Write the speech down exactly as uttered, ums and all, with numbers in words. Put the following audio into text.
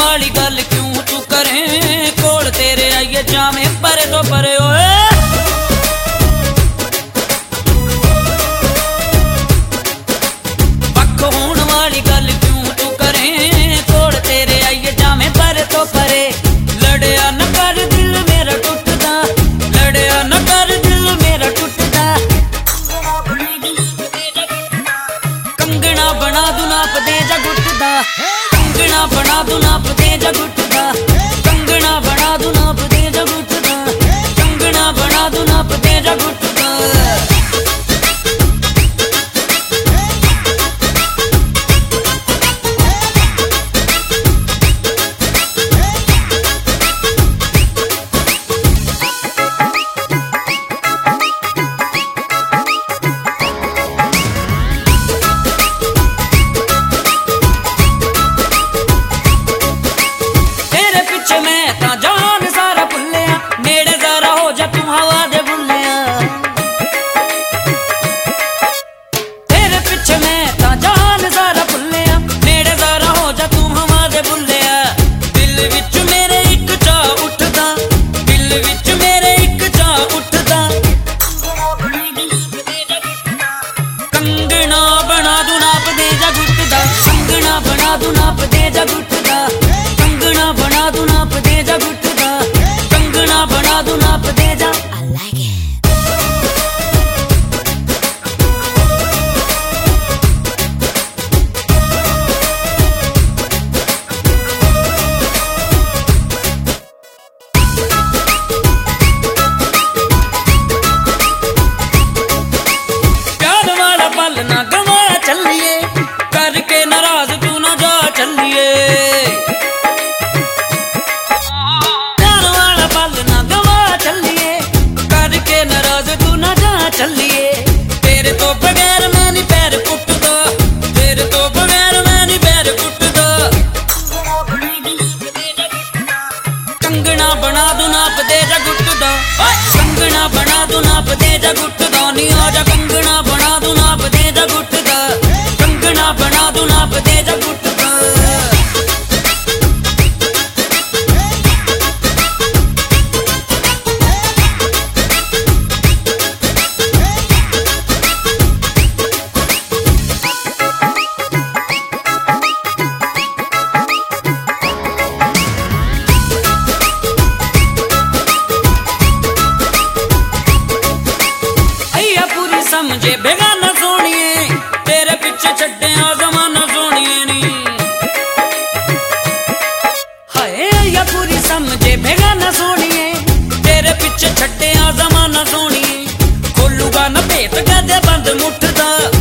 वाली गल क्यों तू करे, कोल तेरे आइए जावे परे तो परे ओए। पक्क होने वाली गल क्यों तू करे, कोल तेरे आइए जावे परे तो परे। लड़या न कर दिल मेरा टुटदा, लड़या न कर दिल मेरा टुटदा। कंगना बना दूं नाप दे जा गुटदा, कंगना बना दूं नाप दे जा गुटदा, कंगना बना दूं नाप दे जा गुटदा, कंगना बना दूं नाप दे जा गुटदा। कंगना बना दूं नाप दे जा गुटदा, कंगना बना दूं नाप दे जा गुटदा, कंगना बना दूं नाप दे जा। I like it. प्यार वाला पल ना गवा चलिए, करके नाराज तू ना जा चलिए। प्यार वाला पल ना गवा चलिए, करके नाराज तू ना जा चलिए। तेरे तो बगैर मैं नहीं पैर पुटदा, तेरे तो बगैर मैं नहीं पैर पुटदा। कंगना बना दूं नाप दे जा गुटदा, कंगना बना दूं नाप दे जा गुटदा। नी आजा कंगना बना दूं नाप दे जा गुटदा, कंगना बना दूं नाप दे जा गुटदा। अय्या पूरी समझे बेगाना सोनिए, तेरे पीछे छड्डे आ जमाना सोनिए नी। हाय अय्या पूरी समझे बेगाना सोनिए, तेरे पीछे छड्डे आ जमाना सोनिए। खोलूगा न भेत गदे बंद मुठदा।